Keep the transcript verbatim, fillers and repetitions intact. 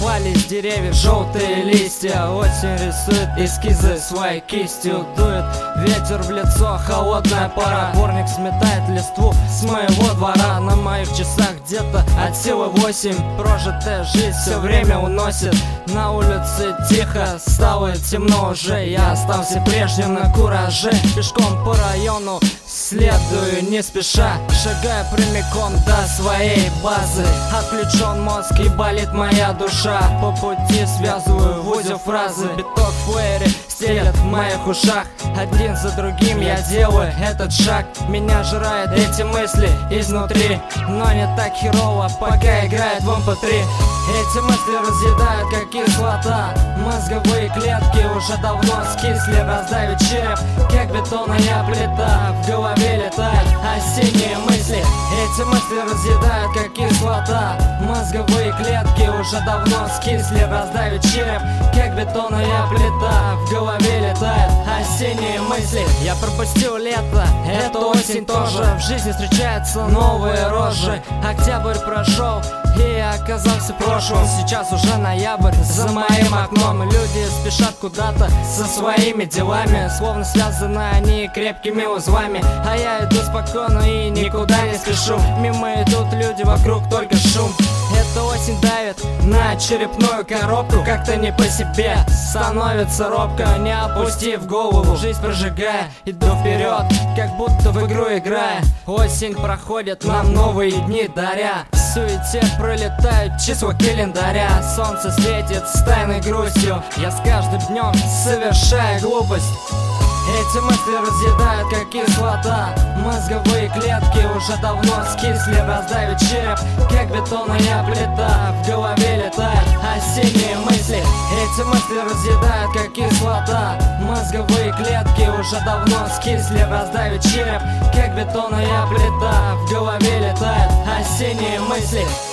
упали с деревьев желтые листья. Осень рисует эскизы своей кистью. Дует ветер в лицо, холодная пора. Дворник сметает листву с моего двора. На моих часах где-то от силы восемь. Прожитая жизнь все время уносит. На улице тихо, стало темно уже. Я остался прежним на кураже. Пешком по району следую не спеша, шагая прямиком до своей базы. Отключен мозг и болит моя душа. По пути связываю в узел фразы. Биток флэри стелят в моих ушах. Один за другим я делаю этот шаг. Меня жрают эти мысли изнутри. Но не так херово, пока играет в эм пэ три. Эти мысли разъедают как кислота. Мозговые клетки уже давно скисли. Раздавит череп, как бетонная плита. В голове летают осенние мысли. Эти мысли разъедают как кислота. Мозговые клетки уже давно скисли. Раздавит череп, как бетонная плита. В голове летают осенние мысли. Я пропустил лето, эту осень тоже. В жизни встречаются новые рожи. Октябрь прошел, и я оказался в прошлом. Сейчас уже ноябрь за моим окном. Люди спешат куда-то со своими делами. Словно связаны они крепкими узлами. А я иду спокойно и никуда не спешу. Мимо идут люди, вокруг только шум. Эта осень давит на черепную коробку. Как-то не по себе становится робко. Не опустив голову, жизнь прожигая, иду вперед, как будто в игру играя. Осень проходит, нам новые дни даря. В суете пролетают числа календаря. Солнце светит с тайной грустью. Я с каждым днем совершаю глупость. Эти мысли разъедают как кислота. Мозговые клетки уже давно скисли. Раздавит череп, как бетонная плита. В голове летают осенние мысли. Эти мысли разъедают как кислота. Мозговые клетки уже давно скисли. Раздавит череп, как бетонная плита. В голове летают осенние мысли.